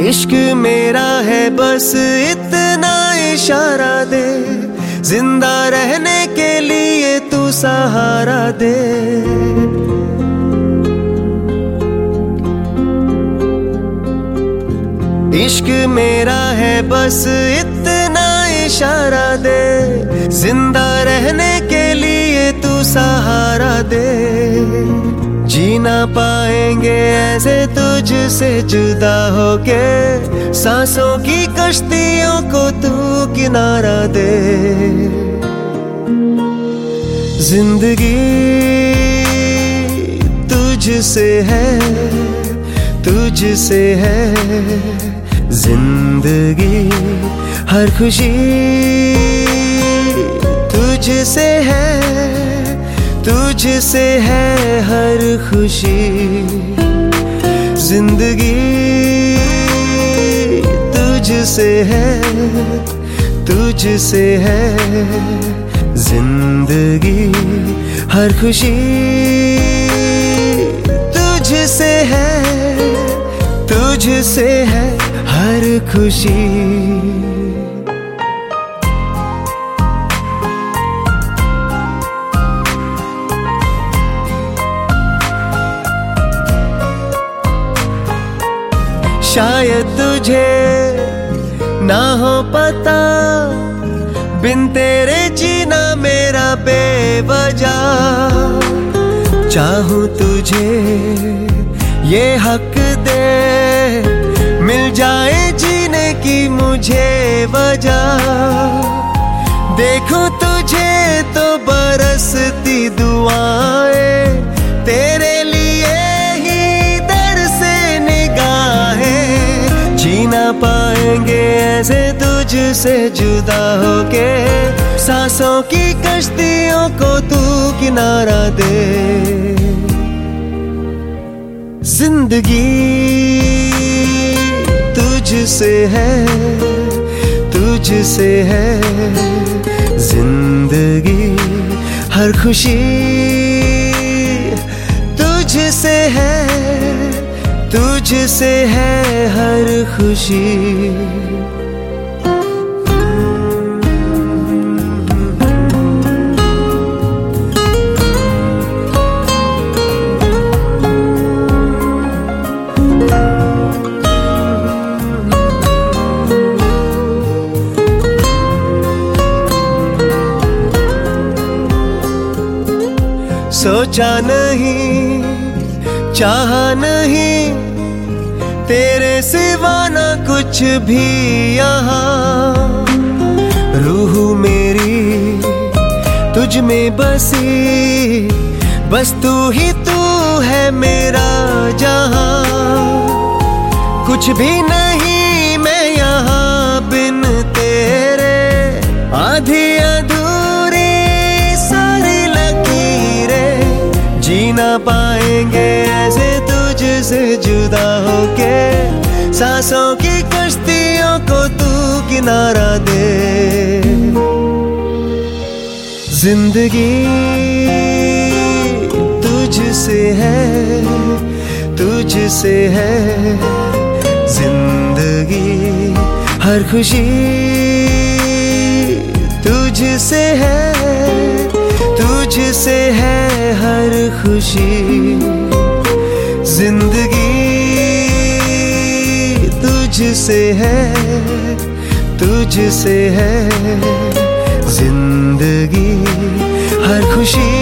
इश्क मेरा है बस इतना इशारा दे, जिंदा रहने के लिए तू सहारा दे। इश्क मेरा है बस इतना इशारा दे, जिंदा रहने के लिए तू सहारा दे। जी ना पाएंगे ऐसे तुझसे जुदा होके, सांसों की कश्तियों को तू किनारा दे। जिंदगी तुझसे है, तुझसे है जिंदगी, हर खुशी तुझसे है, तुझसे है हर खुशी। जिंदगी तुझसे है, तुझसे है जिंदगी, हर खुशी तुझसे है, तुझसे है हर खुशी। शायद तुझे ना हो पता, बिन तेरे जीना मेरा बेवजह। चाहूं तुझे ये हक दे, मिल जाए जीने की मुझे वजह। देखूं तुझे तो बरसती दुआएं, तेरे लिए ही दर से निगाहें। जी ना पाएंगे ऐसे तुझसे जुदा होके, सांसों की कश्तियों को तू किनारा दे। जिंदगी तुझसे है, तुझसे है जिंदगी, हर खुशी तुझसे है, तुझसे है हर खुशी। सोचा नहीं, चाहा नहीं, तेरे सिवा ना कुछ भी यहाँ। रूह मेरी तुझ में बसी, बस तू ही तू है मेरा जहाँ। कुछ भी नहीं मैं यहाँ बिन तेरे, आधी अधूरी सारी लकीरें। जी ना पाएंगे ऐसे तुझसे जुदा होके, सांसों की कश्तियों को तू किनारा दे। जिंदगी तुझसे है, तुझसे है जिंदगी, हर खुशी तुझसे है, तुझसे है हर खुशी। जिंदगी तुझसे है, तुझसे है जिंदगी, हर खुशी